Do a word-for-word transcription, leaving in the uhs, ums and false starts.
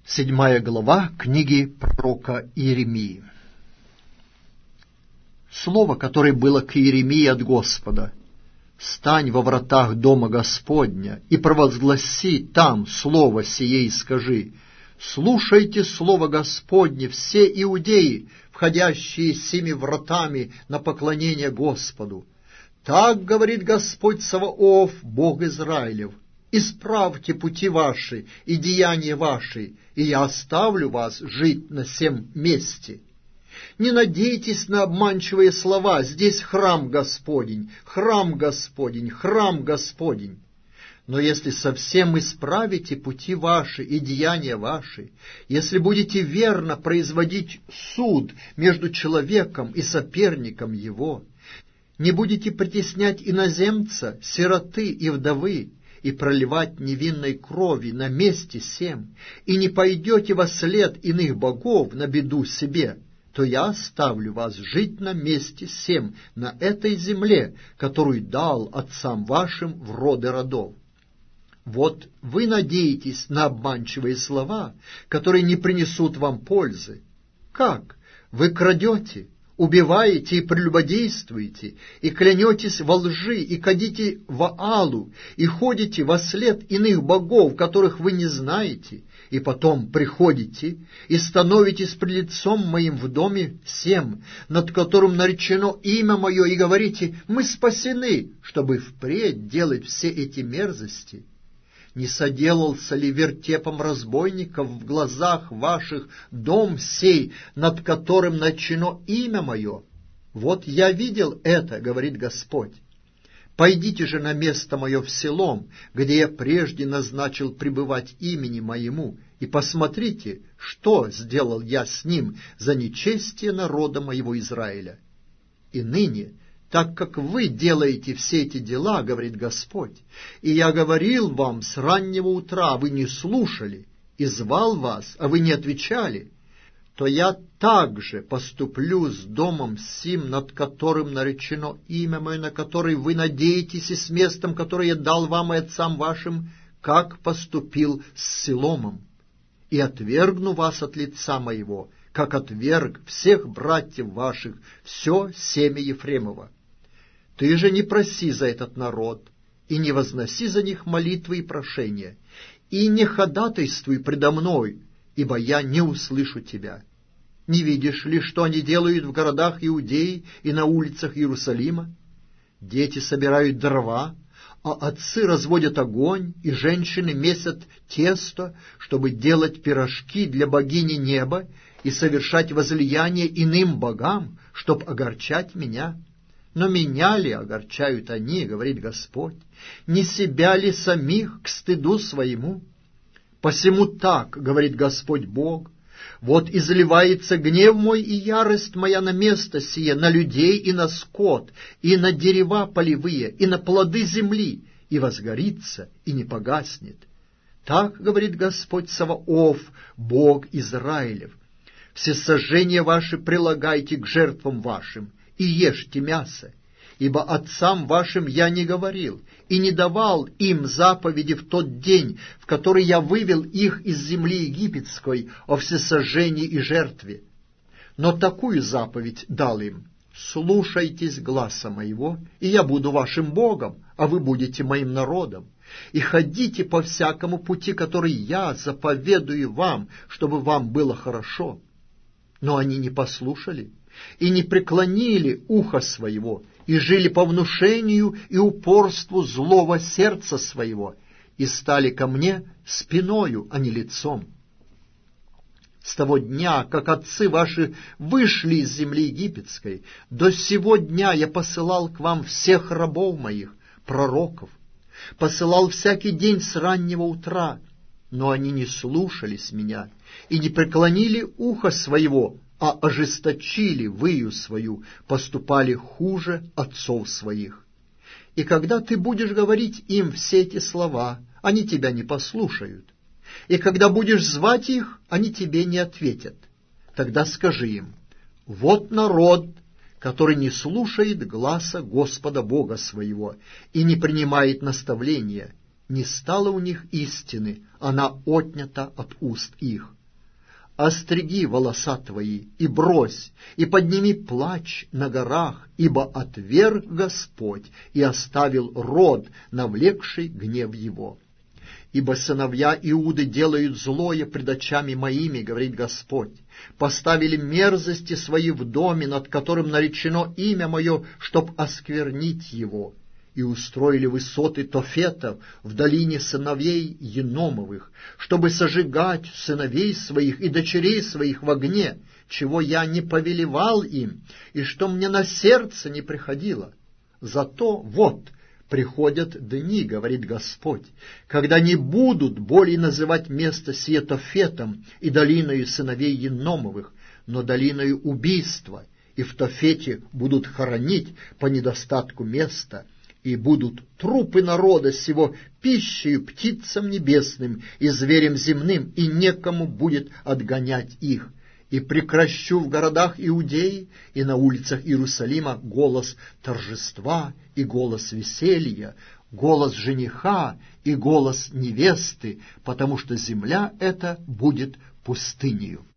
Седьмая глава книги пророка Иеремии. Слово, которое было к Иеремии от Господа: «Стань во вратах дома Господня и провозгласи там слово сие и скажи: слушайте слово Господне, все иудеи, входящие сими вратами на поклонение Господу. Так говорит Господь Саваоф, Бог Израилев: исправьте пути ваши и деяния ваши, и я оставлю вас жить на сем месте. Не надейтесь на обманчивые слова: здесь храм Господень, храм Господень, храм Господень. Но если совсем исправите пути ваши и деяния ваши, если будете верно производить суд между человеком и соперником его, не будете притеснять иноземца, сироты и вдовы, и проливать невинной крови на месте сем, и не пойдете во след иных богов на беду себе, то я оставлю вас жить на месте сем, на этой земле, которую дал отцам вашим в роды родов. Вот вы надеетесь на обманчивые слова, которые не принесут вам пользы. Как? Вы крадете, убиваете и прелюбодействуете, и клянетесь во лжи, и кадите Ваалу, и ходите во след иных богов, которых вы не знаете, и потом приходите и становитесь пред лицом моим в доме сем, над которым наречено имя мое, и говорите: мы спасены, чтобы впредь делать все эти мерзости. Не соделался ли вертепом разбойников в глазах ваших дом сей, над которым начено имя мое? Вот я видел это, говорит Господь. Пойдите же на место мое в Силом, где я прежде назначил пребывать имени моему, и посмотрите, что сделал я с ним за нечестие народа моего Израиля. И ныне, так как вы делаете все эти дела, говорит Господь, и я говорил вам с раннего утра, а вы не слушали, и звал вас, а вы не отвечали, то я также поступлю с домом сим, над которым наречено имя мое, на который вы надеетесь, и с местом, которое я дал вам и отцам вашим, как поступил с Силомом, и отвергну вас от лица моего, как отверг всех братьев ваших, все семя Ефремова. Ты же не проси за этот народ, и не возноси за них молитвы и прошения, и не ходатайствуй предо мной, ибо я не услышу тебя. Не видишь ли, что они делают в городах Иудеи и на улицах Иерусалима? Дети собирают дрова, а отцы разводят огонь, и женщины месят тесто, чтобы делать пирожки для богини неба и совершать возлияние иным богам, чтоб огорчать меня. Но меня ли огорчают они, говорит Господь? Не себя ли самих к стыду своему? Посему так, говорит Господь Бог: вот изливается гнев мой и ярость моя на место сие, на людей и на скот, и на дерева полевые, и на плоды земли, и возгорится, и не погаснет. Так, говорит Господь Саваоф, Бог Израилев: всесожжения ваши прилагайте к жертвам вашим, и ешьте мясо, ибо отцам вашим я не говорил, и не давал им заповеди в тот день, в который я вывел их из земли египетской о всесожжении и жертве. Но такую заповедь дал им: слушайтесь гласа моего, и я буду вашим Богом, а вы будете моим народом, и ходите по всякому пути, который я заповедую вам, чтобы вам было хорошо. Но они не послушали и не преклонили ухо своего, и жили по внушению и упорству злого сердца своего, и стали ко мне спиною, а не лицом. С того дня, как отцы ваши вышли из земли египетской, до сего дня я посылал к вам всех рабов моих, пророков, посылал всякий день с раннего утра, но они не слушались меня и не преклонили ухо своего, а ожесточили выю свою, поступали хуже отцов своих. И когда ты будешь говорить им все эти слова, они тебя не послушают. И когда будешь звать их, они тебе не ответят. Тогда скажи им: вот народ, который не слушает гласа Господа Бога своего и не принимает наставления, не стало у них истины, она отнята от уст их. Остриги волоса твои, и брось, и подними плач на горах, ибо отверг Господь и оставил род, навлекший гнев его. Ибо сыновья Иуды делают злое пред очами моими, говорит Господь, поставили мерзости свои в доме, над которым наречено имя мое, чтоб осквернить его, и устроили высоты Тофетов в долине сыновей Еномовых, чтобы сожигать сыновей своих и дочерей своих в огне, чего я не повелевал им, и что мне на сердце не приходило. Зато вот приходят дни, говорит Господь, когда не будут более называть место сие Тофетом и долиною сыновей Еномовых, но долиною убийства, и в Тофете будут хоронить по недостатку места, и будут трупы народа сего пищею птицам небесным и зверям земным, и некому будет отгонять их. И прекращу в городах Иудеи и на улицах Иерусалима голос торжества и голос веселья, голос жениха и голос невесты, потому что земля эта будет пустынею.